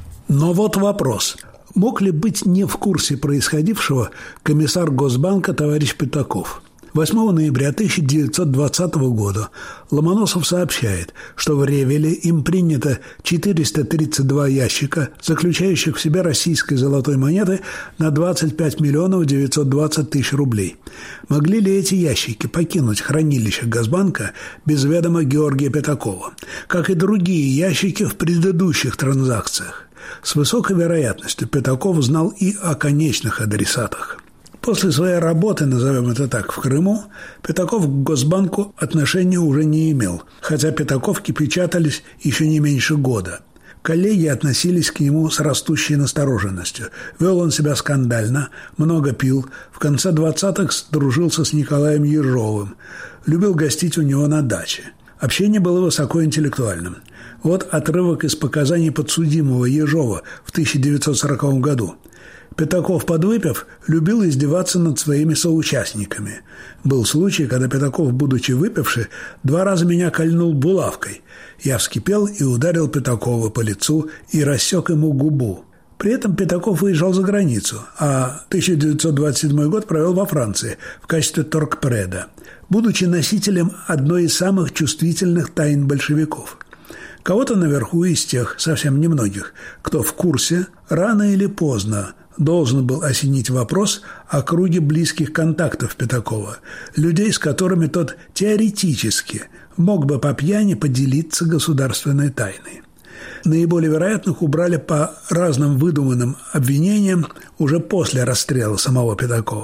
Но вот вопрос. Мог ли быть не в курсе происходившего комиссар Госбанка товарищ Пятаков? восьмого ноября тысяча девятьсот двадцатого года Ломоносов сообщает, что в Ревеле им принято четыреста тридцать два ящика, заключающих в себе российской золотой монеты на двадцать пять миллионов девятьсот двадцать тысяч рублей. Могли ли эти ящики покинуть хранилище Госбанка без ведома Георгия Пятакова, как и другие ящики в предыдущих транзакциях? С высокой вероятностью Пятаков знал и о конечных адресатах. После своей работы, назовем это так, в Крыму, Пятаков к Госбанку отношения уже не имел, хотя Пятаковки печатались еще не меньше года. Коллеги относились к нему с растущей настороженностью. Вел он себя скандально, много пил, в конце двадцатых сдружился с Николаем Ежовым, любил гостить у него на даче. Общение было высокоинтеллектуальным. Вот отрывок из показаний подсудимого Ежова в тысяча девятьсот сороковом году. Пятаков, подвыпив, любил издеваться над своими соучастниками. Был случай, когда Пятаков, будучи выпивший, два раза меня кольнул булавкой. Я вскипел и ударил Пятакова по лицу и рассек ему губу. При этом Пятаков выезжал за границу, а тысяча девятьсот двадцать седьмой год провел во Франции в качестве торгпреда, будучи носителем одной из самых чувствительных тайн большевиков. Кого-то наверху из тех, совсем немногих, кто в курсе, рано или поздно должен был осенить вопрос о круге близких контактов Пятакова, людей, с которыми тот теоретически мог бы по пьяни поделиться государственной тайной. Наиболее вероятных убрали по разным выдуманным обвинениям уже после расстрела самого Пятакова.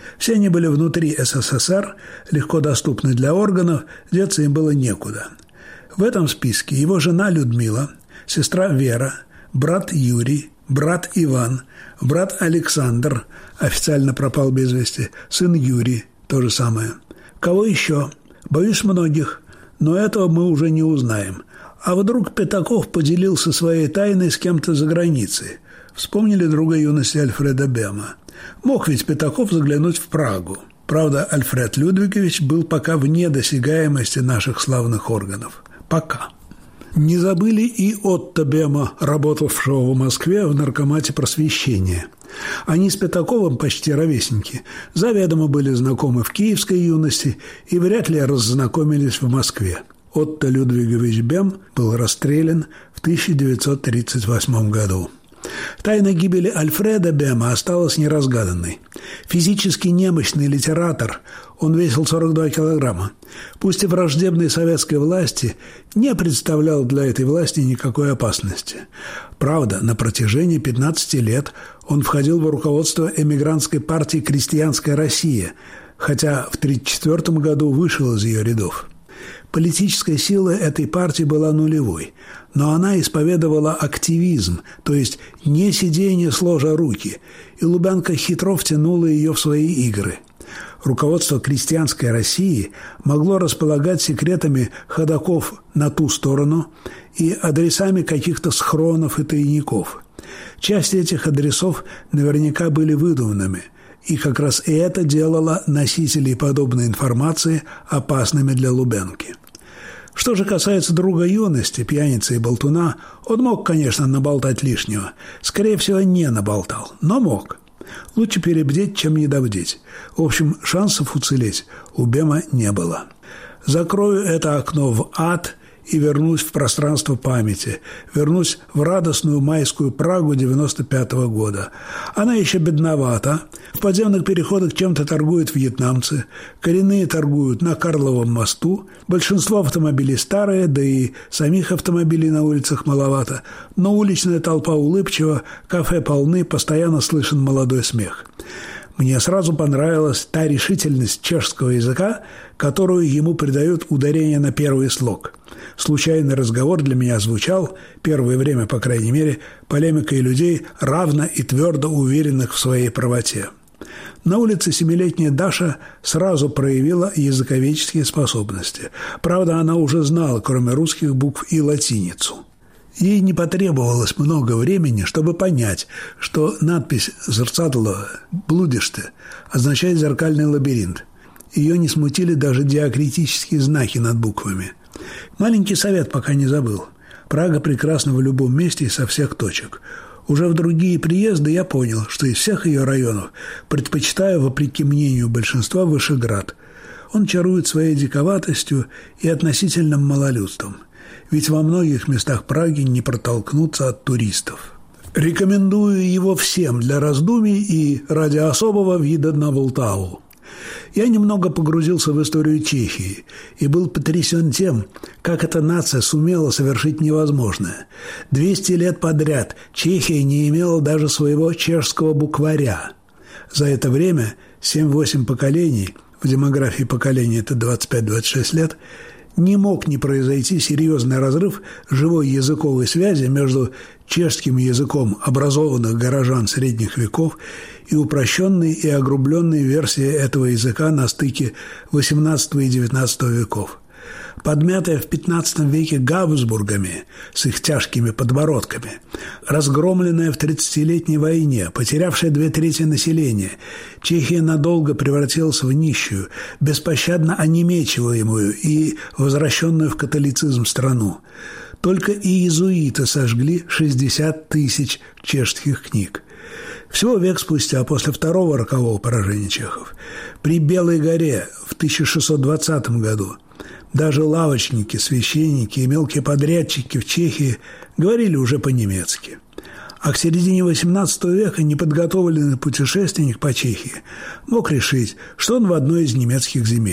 Все они были внутри СССР, легко доступны для органов, деться им было некуда. В этом списке его жена Людмила, сестра Вера, брат Юрий, брат Иван, брат Александр, официально пропал без вести, сын Юрий, то же самое. Кого еще? Боюсь, многих, но этого мы уже не узнаем. А вдруг Пятаков поделился своей тайной с кем-то за границей? Вспомнили друга юности Альфреда Бема. Мог ведь Пятаков заглянуть в Прагу. Правда, Альфред Людвигович был пока вне досягаемости наших славных органов. Пока. Не забыли и Отто Бема, работавшего в Москве в наркомате просвещения. Они с Пятаковым почти ровесники, заведомо были знакомы в киевской юности и вряд ли раззнакомились в Москве. Отто Людвигович Бем был расстрелян в тысяча девятьсот тридцать восьмом году. Тайна гибели Альфреда Бема осталась неразгаданной. Физически немощный литератор, он весил сорок два килограмма, пусть и враждебной советской власти, не представлял для этой власти никакой опасности. Правда, на протяжении пятнадцати лет он входил в руководство эмигрантской партии «Крестьянская Россия», хотя в тридцать четвёртом году вышел из ее рядов. Политическая сила этой партии была нулевой, но она исповедовала активизм, то есть не сидение сложа руки, и Лубянка хитро втянула ее в свои игры. Руководство «Крестьянской России» могло располагать секретами ходоков на ту сторону и адресами каких-то схронов и тайников. Часть этих адресов наверняка были выдуманными, и как раз и это делало носителей подобной информации опасными для Лубянки. Что же касается друга юности, пьяницы и болтуна, он мог, конечно, наболтать лишнего. Скорее всего, не наболтал, но мог. Лучше перебдеть, чем недобдеть. В общем, шансов уцелеть у Бема не было. Закрою это окно в ад и вернусь в пространство памяти. Вернусь в радостную майскую Прагу девяносто пятого года. Она еще бедновата. В подземных переходах чем-то торгуют вьетнамцы. Коренные торгуют на Карловом мосту. Большинство автомобилей старые, да и самих автомобилей на улицах маловато. Но уличная толпа улыбчива, кафе полны, постоянно слышен молодой смех. Мне сразу понравилась та решительность чешского языка, которую ему придают ударение на первый слог. Случайный разговор для меня звучал, первое время, по крайней мере, полемикой людей, равно и твердо уверенных в своей правоте. На улице семилетняя Даша сразу проявила языковедческие способности. Правда, она уже знала, кроме русских букв, и латиницу. Ей не потребовалось много времени, чтобы понять, что надпись «Зерцадло блудиште» означает «зеркальный лабиринт». Ее не смутили даже диакритические знаки над буквами. Маленький совет пока не забыл. Прага прекрасна в любом месте и со всех точек. Уже в другие приезды я понял, что из всех ее районов предпочитаю, вопреки мнению большинства, Вышеград. Он чарует своей диковатостью и относительным малолюдством. Ведь во многих местах Праги не протолкнуться от туристов. Рекомендую его всем для раздумий и ради особого вида на Волтаву. Я немного погрузился в историю Чехии и был потрясен тем, как эта нация сумела совершить невозможное. двести лет подряд Чехия не имела даже своего чешского букваря. За это время семь-восемь поколений, в демографии поколения это двадцать пять - двадцать шесть лет, не мог не произойти серьезный разрыв живой языковой связи между чешским языком образованных горожан средних веков и упрощенной и огрубленной версией этого языка на стыке восемнадцатого и девятнадцатого веков. Подмятая в пятнадцатом веке Габсбургами с их тяжкими подбородками, разгромленная в тридцатилетней войне, потерявшая две трети населения, Чехия надолго превратилась в нищую, беспощадно онемечиваемую и возвращенную в католицизм страну. Только иезуиты сожгли шестьдесят тысяч чешских книг. Всего век спустя, после второго рокового поражения чехов, при Белой горе в тысяча шестьсот двадцатом году, даже лавочники, священники и мелкие подрядчики в Чехии говорили уже по-немецки. А к середине восемнадцатого века неподготовленный путешественник по Чехии мог решить, что он в одной из немецких земель.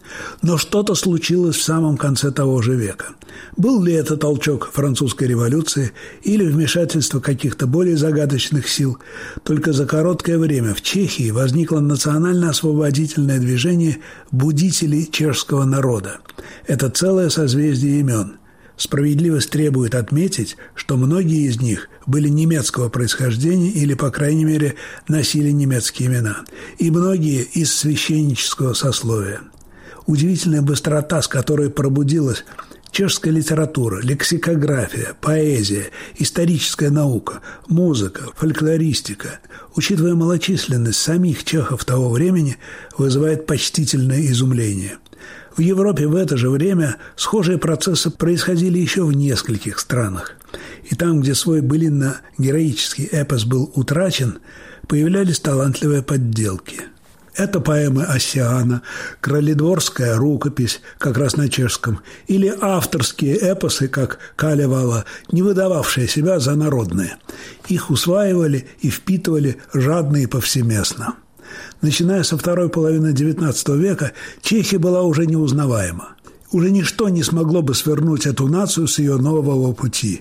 Но что-то случилось в самом конце того же века. Был ли это толчок французской революции или вмешательство каких-то более загадочных сил? Только за короткое время в Чехии возникло национально-освободительное движение будителей чешского народа. Это целое созвездие имен. Справедливость требует отметить, что многие из них были немецкого происхождения или, по крайней мере, носили немецкие имена, и многие из священнического сословия. Удивительная быстрота, с которой пробудилась чешская литература, лексикография, поэзия, историческая наука, музыка, фольклористика, учитывая малочисленность самих чехов того времени, вызывает почтительное изумление. В Европе в это же время схожие процессы происходили еще в нескольких странах. И там, где свой былинно-героический эпос был утрачен, появлялись талантливые подделки. Это поэмы Оссиана, краледворская рукопись, как раз на чешском, или авторские эпосы, как Калевала, не выдававшие себя за народные. Их усваивали и впитывали жадно и повсеместно. Начиная со второй половины девятнадцатого века, Чехия была уже неузнаваема. Уже ничто не смогло бы свернуть эту нацию с ее нового пути.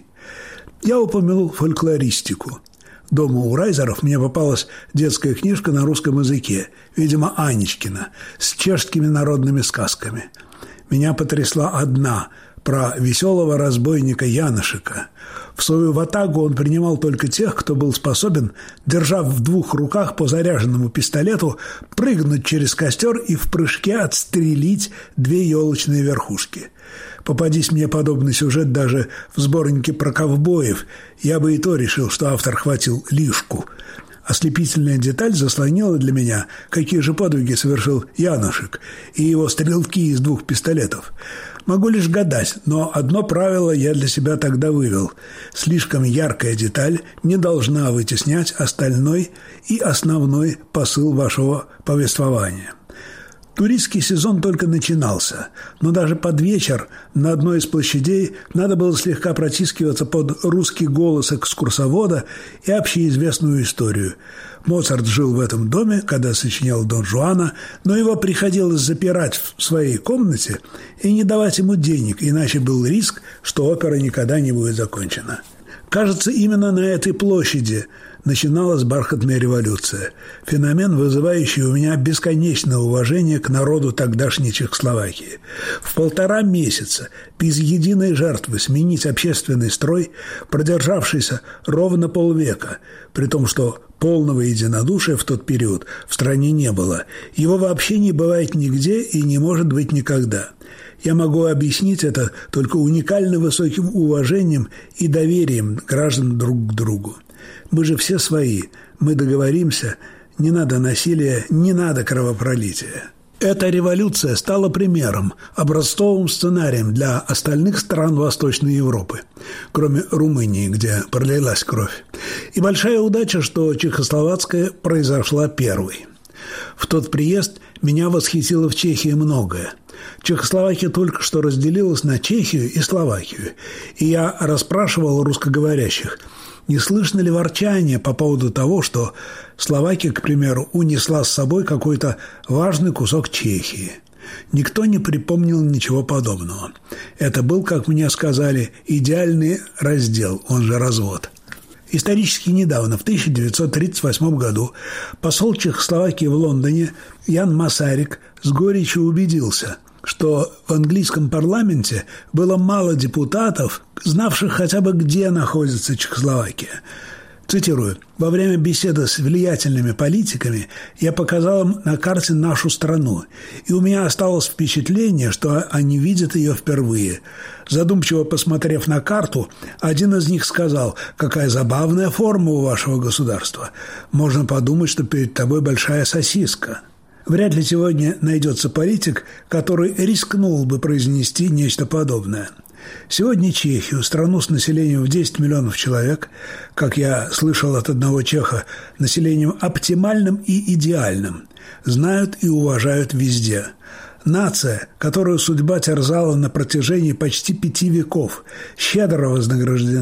Я упомянул фольклористику. Дома у Райзеров мне попалась детская книжка на русском языке, видимо, Анечкина, с чешскими народными сказками. Меня потрясла одна про веселого разбойника Янышика. В свою ватагу он принимал только тех, кто был способен, держав в двух руках по заряженному пистолету, прыгнуть через костер и в прыжке отстрелить две елочные верхушки. Попадись мне подобный сюжет даже в сборнике про ковбоев, я бы и то решил, что автор хватил лишку. Ослепительная деталь заслонила для меня, какие же подвиги совершил Янышик и его стрелки из двух пистолетов. Могу лишь гадать, но одно правило я для себя тогда вывел. Слишком яркая деталь не должна вытеснять остальной и основной посыл вашего повествования. Туристский сезон только начинался, но даже под вечер на одной из площадей надо было слегка протискиваться под русский голос экскурсовода и общеизвестную историю. Моцарт жил в этом доме, когда сочинял Дон Жуана, но его приходилось запирать в своей комнате и не давать ему денег, иначе был риск, что опера никогда не будет закончена. Кажется, именно на этой площади начиналась бархатная революция, феномен, вызывающий у меня бесконечное уважение к народу тогдашней Чехословакии. В полтора месяца без единой жертвы сменить общественный строй, продержавшийся ровно полвека, при том, что полного единодушия в тот период в стране не было. Его вообще не бывает нигде и не может быть никогда. Я могу объяснить это только уникально высоким уважением и доверием граждан друг к другу. Мы же все свои, мы договоримся, не надо насилия, не надо кровопролития. Эта революция стала примером, образцовым сценарием для остальных стран Восточной Европы, кроме Румынии, где пролилась кровь. И большая удача, что чехословацкая произошла первой. В тот приезд меня восхитило в Чехии многое. Чехословакия только что разделилась на Чехию и Словакию, и я расспрашивал русскоговорящих, не слышно ли ворчания по поводу того, что Словакия, к примеру, унесла с собой какой-то важный кусок Чехии. Никто не припомнил ничего подобного. Это был, как мне сказали, идеальный раздел, он же развод. Исторически недавно, в тысяча девятьсот тридцать восьмом году, посол Чехословакии в Лондоне Ян Масарик с горечью убедился, что в английском парламенте было мало депутатов, знавших хотя бы, где находится Чехословакия. Цитирую: «Во время беседы с влиятельными политиками я показал им на карте нашу страну, и у меня осталось впечатление, что они видят ее впервые. Задумчиво посмотрев на карту, один из них сказал: какая забавная форма у вашего государства. Можно подумать, что перед тобой большая сосиска». Вряд ли сегодня найдется политик, который рискнул бы произнести нечто подобное. Сегодня Чехию, страну с населением в десять миллионов человек, как я слышал от одного чеха, населением оптимальным и идеальным, знают и уважают везде. Нация, которую судьба терзала на протяжении почти пяти веков, щедро вознаграждена.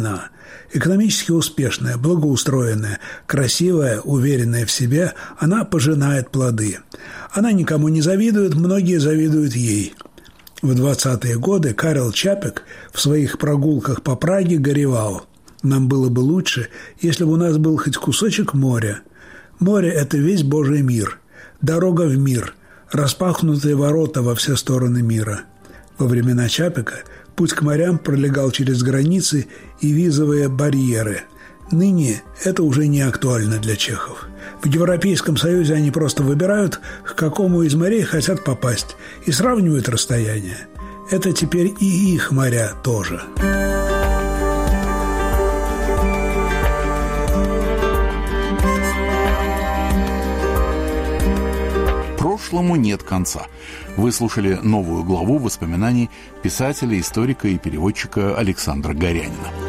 Экономически успешная, благоустроенная, красивая, уверенная в себе, она пожинает плоды. Она никому не завидует, многие завидуют ей. В двадцатые годы Карел Чапек в своих прогулках по Праге горевал: «Нам было бы лучше, если бы у нас был хоть кусочек моря. Море – это весь Божий мир, дорога в мир, распахнутые ворота во все стороны мира». Во времена Чапека путь к морям пролегал через границы и визовые барьеры. Ныне это уже не актуально для чехов. В Европейском Союзе они просто выбирают, к какому из морей хотят попасть, и сравнивают расстояние. Это теперь и их моря тоже. Прошлому нет конца. Вы слушали новую главу воспоминаний писателя, историка и переводчика Александра Горянина.